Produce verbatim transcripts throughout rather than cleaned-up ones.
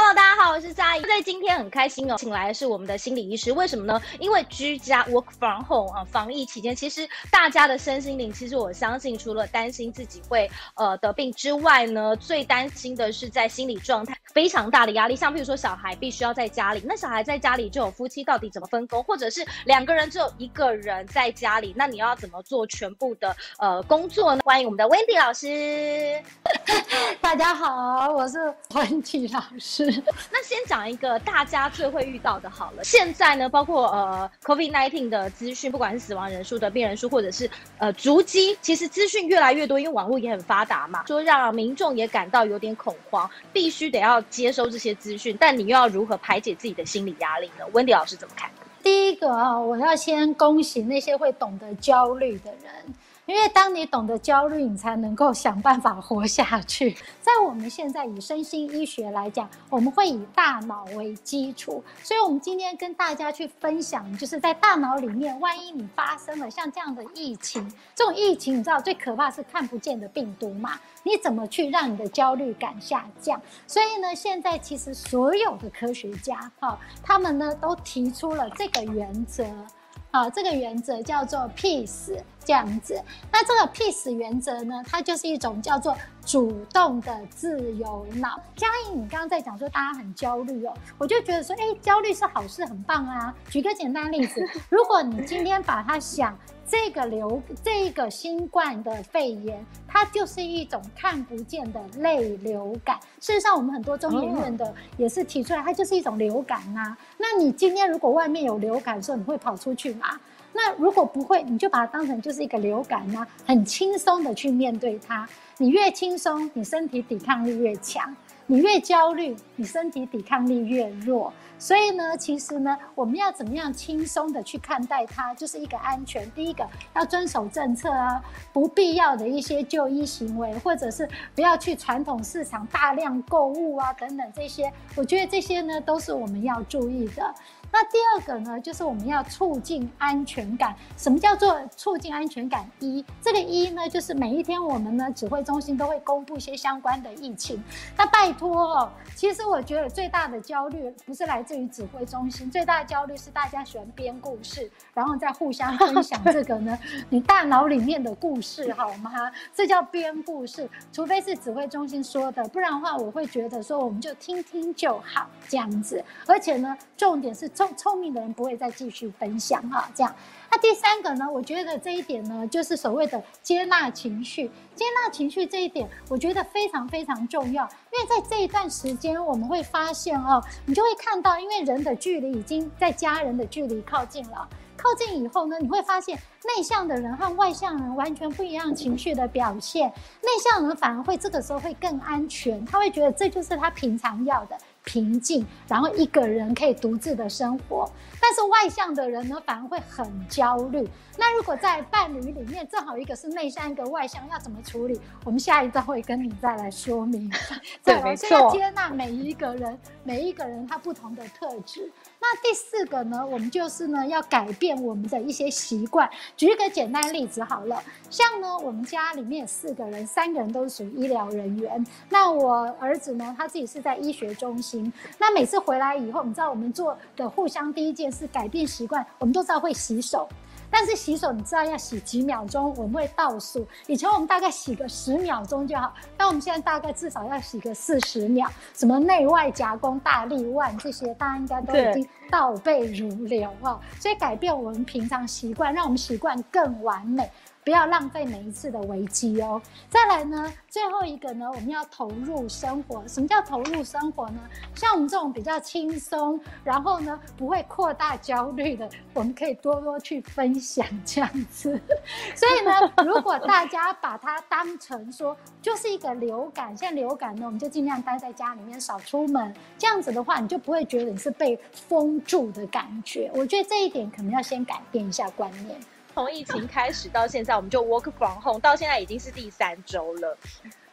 Hello， 大家好，我是佳怡。在今天很开心哦，请来的是我们的心理医师。为什么呢？因为居家 work from home 啊，防疫期间，其实大家的身心灵，其实我相信，除了担心自己会呃得病之外呢，最担心的是在心理状态非常大的压力。像譬如说，小孩必须要在家里，那小孩在家里就有夫妻到底怎么分工，或者是两个人只有一个人在家里，那你要怎么做全部的呃工作呢？欢迎我们的 Wendy 老师。 大家好，我是 Wendy 老师。 那先讲一个大家最会遇到的好了。现在呢，包括呃 COVID 十九 的资讯，不管是死亡人数的病人数，或者是呃足迹，其实资讯越来越多，因为网络也很发达嘛，说让民众也感到有点恐慌，必须得要接收这些资讯，但你又要如何排解自己的心理压力呢？ Wendy 老师怎么看？ 第一个啊，我要先恭喜那些会懂得焦虑的人。因为当你懂得焦虑，你才能够想办法活下去。在我们现在以身心医学来讲，我们会以大脑为基础，所以我们今天跟大家去分享，就是在大脑里面，万一你发生了像这样的疫情，这种疫情你知道最可怕是看不见的病毒嘛，你怎么去让你的焦虑感下降？所以呢，现在其实所有的科学家，哦，他们呢都提出了这个原则。啊，这个原则叫做 peace 这样子。那这个 peace 原则呢，它就是一种叫做主动的自由脑。佳颖，你刚刚在讲说大家很焦虑哦，我就觉得说，哎，焦虑是好事，很棒啊。举个简单例子，如果你今天把它想。这个流这个新冠的肺炎，它就是一种看不见的类流感。事实上，我们很多中研院的也是提出来，它就是一种流感呐、啊。那你今天如果外面有流感的时候，你会跑出去吗？那如果不会，你就把它当成就是一个流感呐、啊，很轻松的去面对它。你越轻松，你身体抵抗力越强；你越焦虑，你身体抵抗力越弱。所以呢，其实呢，我们要怎么样轻松的去看待它，就是一个安全。第一个要遵守政策啊，不必要的一些就医行为，或者是不要去传统市场大量购物啊，等等这些，我觉得这些呢都是我们要注意的。那第二个呢，就是我们要促进安全感。什么叫做促进安全感？一，这个一呢，就是每一天我们呢指挥中心都会公布一些相关的疫情。那拜托哦，其实我觉得最大的焦虑不是来自于指挥中心，最大的焦虑是大家喜欢编故事，然后再互相分享这个呢，你大脑里面的故事好吗？这叫编故事，除非是指挥中心说的，不然的话，我会觉得说我们就听听就好这样子。而且呢，重点是。聪聪明的人不会再继续分享哈，这样。那第三个呢？我觉得这一点呢，就是所谓的接纳情绪。接纳情绪这一点，我觉得非常非常重要。因为在这一段时间，我们会发现哦，你就会看到，因为人的距离已经在家人的距离靠近了。靠近以后呢，你会发现内向的人和外向人完全不一样情绪的表现。内向人反而会这个时候会更安全，他会觉得这就是他平常要的。平静，然后一个人可以独自的生活。但是外向的人呢，反而会很焦虑。那如果在伴侣里面正好一个是内向，一个外向，要怎么处理？我们下一段会跟你再来说明。 对，没错。 所以要接纳每一个人，每一个人他不同的特质。那第四个呢，我们就是呢要改变我们的一些习惯。举一个简单例子好了，像呢我们家里面四个人，三个人都是属于医疗人员。那我儿子呢，他自己是在医学中心。那每次回来以后，你知道我们做的互相第一件事改变习惯，我们都知道会洗手。但是洗手你知道要洗几秒钟，我们会倒数。以前我们大概洗个十秒钟就好，但我们现在大概至少要洗个四十秒。什么内外夹攻、大力腕这些，大家应该都已经倒背如流啊。所以改变我们平常习惯，让我们习惯更完美。不要浪费每一次的危机哦。再来呢，最后一个呢，我们要投入生活。什么叫投入生活呢？像我们这种比较轻松，然后呢不会扩大焦虑的，我们可以多多去分享这样子。所以呢，如果大家把它当成说就是一个流感，现在流感呢，我们就尽量待在家里面，少出门。这样子的话，你就不会觉得你是被封住的感觉。我觉得这一点可能要先改变一下观念。 从疫情开始到现在，我们就 work from home， 到现在已经是第三周了。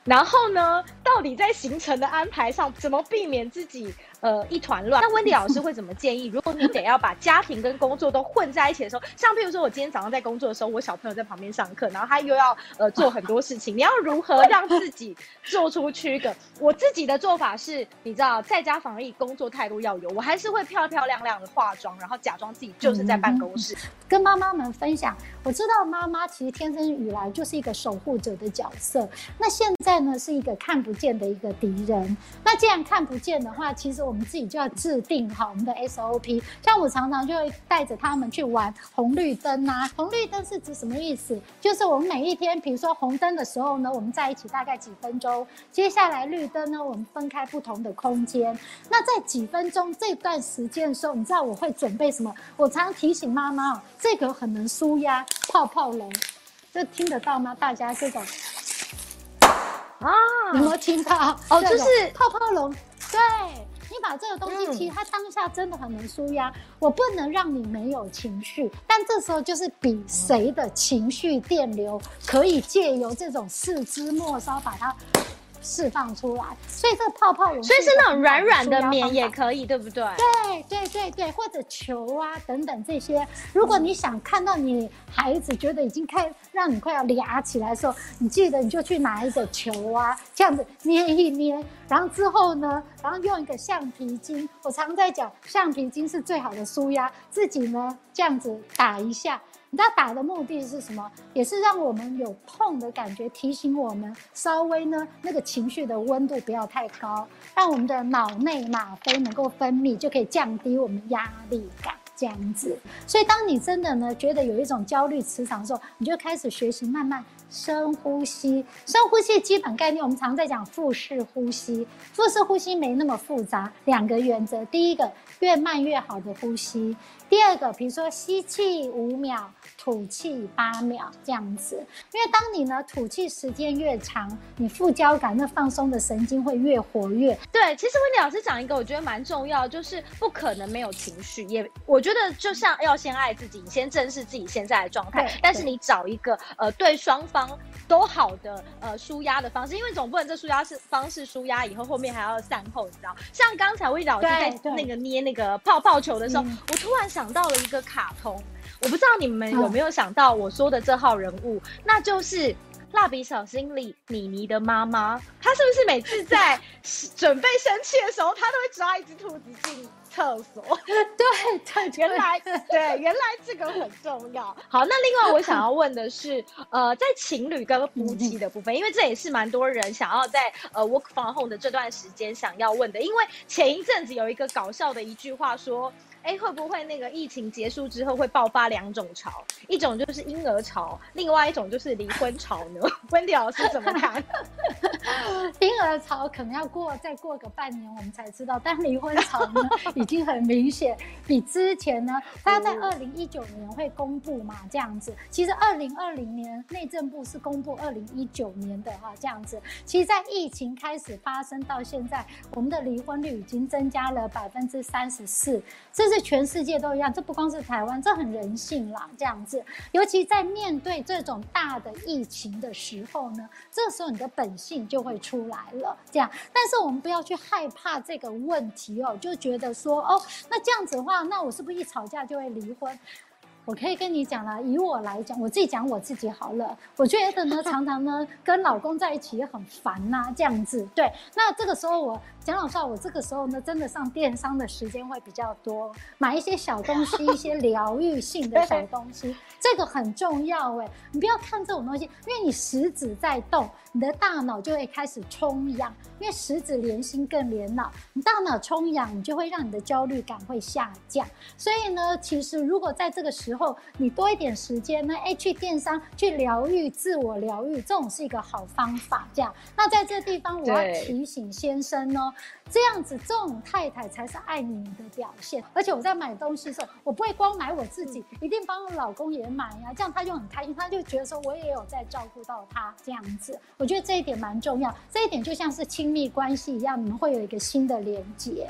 然后呢，到底在行程的安排上怎么避免自己呃一团乱？那温迪老师会怎么建议？如果你得要把家庭跟工作都混在一起的时候，像譬如说我今天早上在工作的时候，我小朋友在旁边上课，然后他又要呃做很多事情，你要如何让自己做出区隔？我自己的做法是，你知道，在家防疫工作态度要有，我还是会漂漂亮亮的化妆，然后假装自己就是在办公室。 嗯、跟妈妈们分享，我知道妈妈其实天生以来就是一个守护者的角色，那现在呢是一个看不见的一个敌人。那既然看不见的话，其实我们自己就要制定好我们的 S O P。像我常常就会带着他们去玩红绿灯啊。红绿灯是指什么意思？就是我们每一天，比如说红灯的时候呢，我们在一起大概几分钟；接下来绿灯呢，我们分开不同的空间。那在几分钟这段时间的时候，你知道我会准备什么？我常常提醒妈妈哦，这个很能舒压，泡泡龙，这听得到吗？大家这种。啊，有没有听到？ 哦，就是泡泡龙。对，你把这个东西，其实它当下真的很能舒压。我不能让你没有情绪，但这时候就是比谁的情绪电流可以借由这种四肢末梢把它释放出来。所以这个泡泡龙， 所以是那种软软的棉也可以，对不对？ 对对对对，或者球啊等等这些。如果你想看到你孩子觉得已经开让你快要俩起来的时候，你记得你就去拿一个球啊，这样子捏一捏，然后之后呢，然后用一个橡皮筋。我常在讲，橡皮筋是最好的舒压，自己呢这样子打一下。你知道打的目的是什么？也是让我们有痛的感觉，提醒我们稍微呢那个情绪的温度不要太高，让我们的脑内吗啡能够分泌，就可以降低我们压力感。这样子，所以当你真的呢觉得有一种焦虑磁场的时候，你就开始学习慢慢深呼吸。深呼吸基本概念，我们常在讲腹式呼吸。腹式呼吸没那么复杂，两个原则：第一个，越慢越好的呼吸；第二个，比如说吸气五秒，吐气八秒这样子。因为当你呢吐气时间越长，你副交感那放松的神经会越活跃。 对，其实温迪老师讲一个我觉得蛮重要，就是不可能没有情绪，也我觉得就像要先爱自己，你先正视自己现在的状态，但是你找一个呃对双方都好的呃舒压的方式，因为总不能这舒压是方式舒压以后后面还要善后，你知道？像刚才温迪老师在那个捏那个泡泡球的时候，我突然想到了一个卡通，我不知道你们有没有想到我说的这号人物，嗯、那就是蜡笔小新里妮妮的妈妈。她是不是每次在准备生气的时候，她都会抓一只兔子进厕所？ 对对， 原来对，原来这个很重要。好，那另外我想要问的是，呃，在情侣跟夫妻的部分，因为这也是蛮多人想要在呃 work from home 的这段时间想要问的，因为前一阵子有一个搞笑的一句话说。哎，会不会那个疫情结束之后会爆发两种潮？一种就是婴儿潮，另外一种就是离婚潮呢？温迪老师怎么看？ 婴儿潮可能要过再过个半年我们才知道，但离婚潮呢已经很明显，比之前呢，他在二零一九年会公布嘛，这样子。其实二零二零年内政部是公布二零一九年的哈，这样子。其实，在疫情开始发生到现在，我们的离婚率已经增加了百分之三十四，这是全世界都一样，这不光是台湾，这很人性啦，这样子。尤其在面对这种大的疫情的时候呢，这时候你的本性就会出来了，这样。但是我们不要去害怕这个问题哦，就觉得说哦，那这样子的话，那我是不是一吵架就会离婚？我可以跟你讲啦，以我来讲，我自己讲我自己好了。我觉得呢，常常呢跟老公在一起也很烦呐、啊，这样子。对，那这个时候我讲老实话，我这个时候呢，真的上电商的时间会比较多，买一些小东西，一些疗愈性的小东西，这个很重要哎。你不要看这种东西，因为你食指在动，你的大脑就会开始充氧，因为食指连心更连脑，你大脑充氧，你就会让你的焦虑感会下降。所以呢，其实如果在这个时候你多一点时间呢，哎，去电商去疗愈、自我疗愈，这种是一个好方法。这样，那在这地方我要提醒先生哦，这样子这种太太才是爱你的表现。而且我在买东西的时候，我不会光买我自己，一定帮我老公也买呀、啊，这样他就很开心，他就觉得说我也有在照顾到他这样子。我觉得这一点蛮重要，这一点就像是亲密关系一样，你们会有一个新的连结。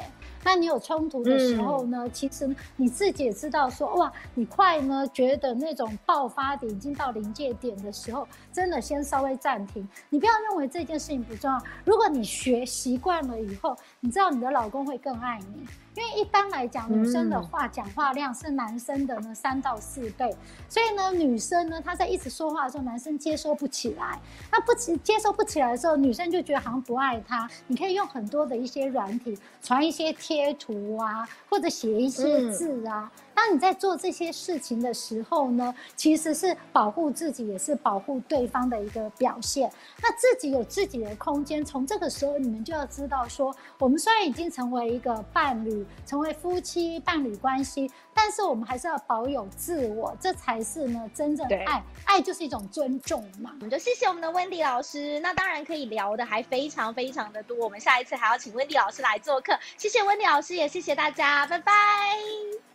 那你有冲突的时候呢，嗯、其实你自己也知道说，哇，你快呢觉得那种爆发点已经到临界点的时候，真的先稍微暂停。你不要认为这件事情不重要，如果你学习惯了以后，你知道你的老公会更爱你。因为一般来讲，女生的话讲话量是男生的呢三到四倍，所以呢，女生呢她在一直说话的时候，男生接收不起来，那不接收不起来的时候，女生就觉得好像不爱他。你可以用很多的一些软体，传一些贴图啊，或者写一些字啊。嗯，当你在做这些事情的时候呢，其实是保护自己，也是保护对方的一个表现。那自己有自己的空间，从这个时候你们就要知道说，我们虽然已经成为一个伴侣，成为夫妻伴侣关系，但是我们还是要保有自我，这才是呢真正爱。爱就是一种尊重嘛。 我们就谢谢我们的温迪老师。那当然可以聊的还非常非常的多，我们下一次还要请温迪老师来做客。谢谢温迪老师，也谢谢大家，拜拜。